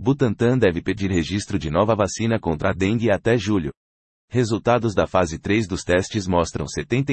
Butantan deve pedir registro de nova vacina contra a dengue até julho. Resultados da fase 3 dos testes mostram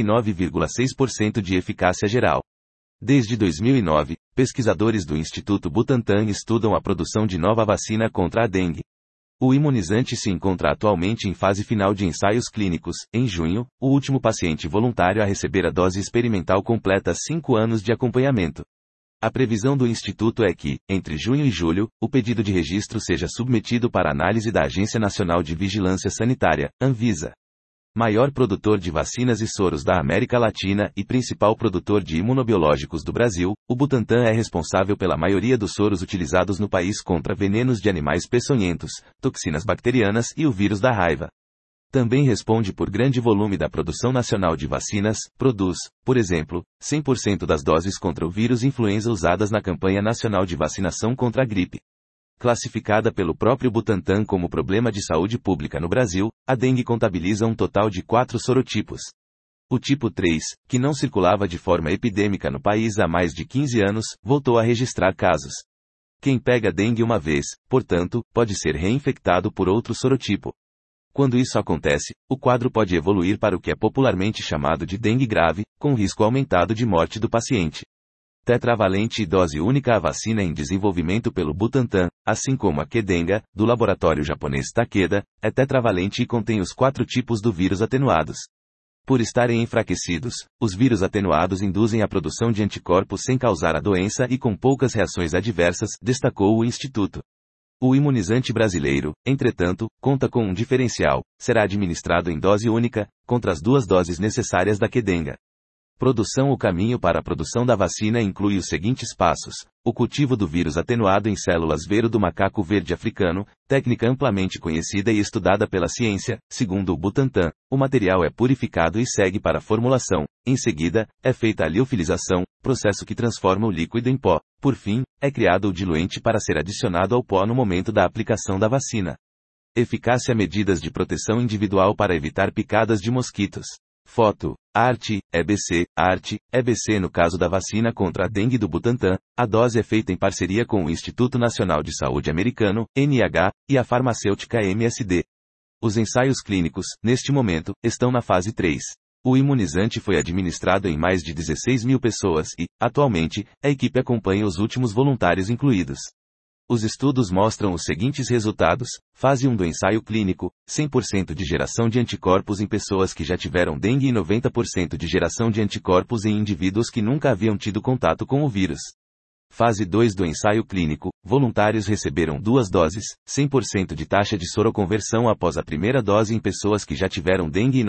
79,6% de eficácia geral. Desde 2009, pesquisadores do Instituto Butantan estudam a produção de nova vacina contra a dengue. O imunizante se encontra atualmente em fase final de ensaios clínicos. Em junho, o último paciente voluntário a receber a dose experimental completa 5 anos de acompanhamento. A previsão do Instituto é que, entre junho e julho, o pedido de registro seja submetido para análise da Agência Nacional de Vigilância Sanitária, Anvisa. Maior produtor de vacinas e soros da América Latina e principal produtor de imunobiológicos do Brasil, o Butantan é responsável pela maioria dos soros utilizados no país contra venenos de animais peçonhentos, toxinas bacterianas e o vírus da raiva. Também responde por grande volume da produção nacional de vacinas, produz, por exemplo, 100% das doses contra o vírus influenza usadas na campanha nacional de vacinação contra a gripe. Classificada pelo próprio Butantan como problema de saúde pública no Brasil, a dengue contabiliza um total de 4 sorotipos. O tipo 3, que não circulava de forma epidêmica no país há mais de 15 anos, voltou a registrar casos. Quem pega dengue uma vez, portanto, pode ser reinfectado por outro sorotipo. Quando isso acontece, o quadro pode evoluir para o que é popularmente chamado de dengue grave, com risco aumentado de morte do paciente. Tetravalente e dose única. A vacina em desenvolvimento pelo Butantan, assim como a Qdenga, do laboratório japonês Takeda, é tetravalente e contém os 4 tipos do vírus atenuados. Por estarem enfraquecidos, os vírus atenuados induzem a produção de anticorpos sem causar a doença e com poucas reações adversas, destacou o Instituto. O imunizante brasileiro, entretanto, conta com um diferencial: será administrado em dose única, contra as 2 doses necessárias da Qdenga. Produção. O caminho para a produção da vacina inclui os seguintes passos: o cultivo do vírus atenuado em células vero do macaco verde africano, técnica amplamente conhecida e estudada pela ciência. Segundo o Butantan, o material é purificado e segue para a formulação. Em seguida, é feita a liofilização, processo que transforma o líquido em pó. Por fim, é criado o diluente para ser adicionado ao pó no momento da aplicação da vacina. Eficácia. Medidas de proteção individual para evitar picadas de mosquitos. Foto. Arte, EBC. Arte, EBC. No caso da vacina contra a dengue do Butantan, a dose é feita em parceria com o Instituto Nacional de Saúde americano, NIH, e a farmacêutica MSD. Os ensaios clínicos, neste momento, estão na fase 3. O imunizante foi administrado em mais de 16 mil pessoas e, atualmente, a equipe acompanha os últimos voluntários incluídos. Os estudos mostram os seguintes resultados: fase 1 do ensaio clínico, 100% de geração de anticorpos em pessoas que já tiveram dengue e 90% de geração de anticorpos em indivíduos que nunca haviam tido contato com o vírus. Fase 2 do ensaio clínico, voluntários receberam 2 doses, 100% de taxa de soroconversão após a primeira dose em pessoas que já tiveram dengue e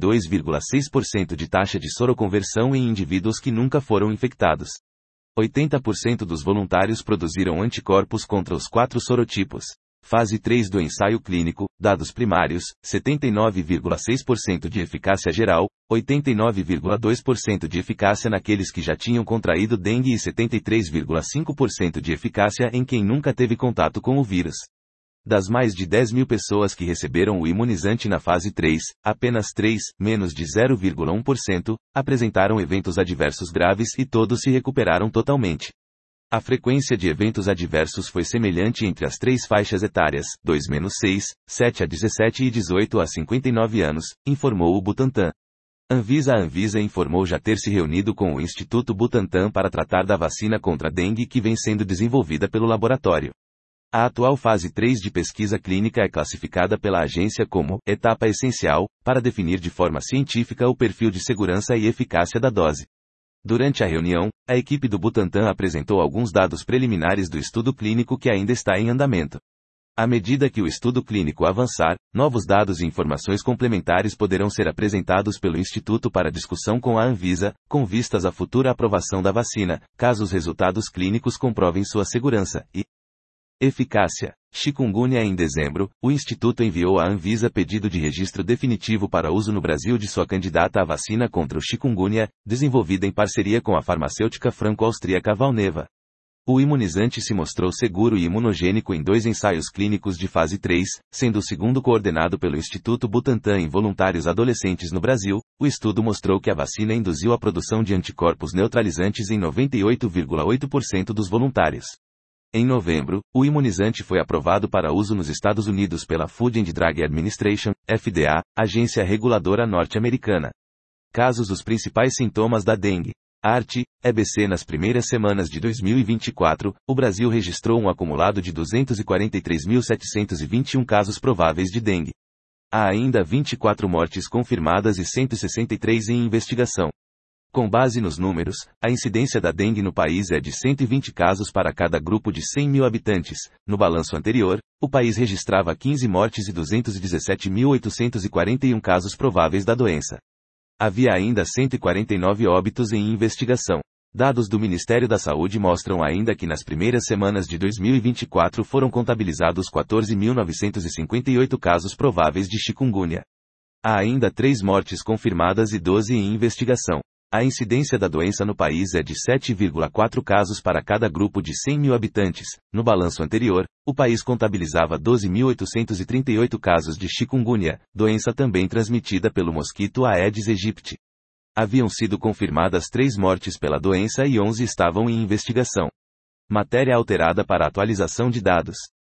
92,6% de taxa de soroconversão em indivíduos que nunca foram infectados. 80% dos voluntários produziram anticorpos contra os 4 sorotipos. Fase 3 do ensaio clínico, dados primários, 79,6% de eficácia geral, 89,2% de eficácia naqueles que já tinham contraído dengue e 73,5% de eficácia em quem nunca teve contato com o vírus. Das mais de 10 mil pessoas que receberam o imunizante na fase 3, apenas 3, menos de 0,1%, apresentaram eventos adversos graves e todos se recuperaram totalmente. A frequência de eventos adversos foi semelhante entre as 3 faixas etárias, 2-6, 7 a 17 e 18 a 59 anos, informou o Butantan. A Anvisa informou já ter se reunido com o Instituto Butantan para tratar da vacina contra a dengue que vem sendo desenvolvida pelo laboratório. A atual fase 3 de pesquisa clínica é classificada pela agência como etapa essencial, para definir de forma científica o perfil de segurança e eficácia da dose. Durante a reunião, a equipe do Butantan apresentou alguns dados preliminares do estudo clínico que ainda está em andamento. À medida que o estudo clínico avançar, novos dados e informações complementares poderão ser apresentados pelo Instituto para discussão com a Anvisa, com vistas à futura aprovação da vacina, caso os resultados clínicos comprovem sua segurança e eficácia. Chikungunya. Em dezembro, o Instituto enviou à Anvisa pedido de registro definitivo para uso no Brasil de sua candidata à vacina contra o chikungunya, desenvolvida em parceria com a farmacêutica franco-austríaca Valneva. O imunizante se mostrou seguro e imunogênico em 2 ensaios clínicos de fase 3, sendo o segundo coordenado pelo Instituto Butantan em voluntários adolescentes no Brasil. O estudo mostrou que a vacina induziu a produção de anticorpos neutralizantes em 98,8% dos voluntários. Em novembro, o imunizante foi aprovado para uso nos Estados Unidos pela Food and Drug Administration, FDA, agência reguladora norte-americana. Casos dos principais sintomas da dengue. ART-EBC. Nas primeiras semanas de 2024, o Brasil registrou um acumulado de 243.721 casos prováveis de dengue. Há ainda 24 mortes confirmadas e 163 em investigação. Com base nos números, a incidência da dengue no país é de 120 casos para cada grupo de 100 mil habitantes. No balanço anterior, o país registrava 15 mortes e 217.841 casos prováveis da doença. Havia ainda 149 óbitos em investigação. Dados do Ministério da Saúde mostram ainda que nas primeiras semanas de 2024 foram contabilizados 14.958 casos prováveis de chikungunya. Há ainda 3 mortes confirmadas e 12 em investigação. A incidência da doença no país é de 7,4 casos para cada grupo de 100 mil habitantes. No balanço anterior, o país contabilizava 12.838 casos de chikungunya, doença também transmitida pelo mosquito Aedes aegypti. Haviam sido confirmadas 3 mortes pela doença e 11 estavam em investigação. Matéria alterada para atualização de dados.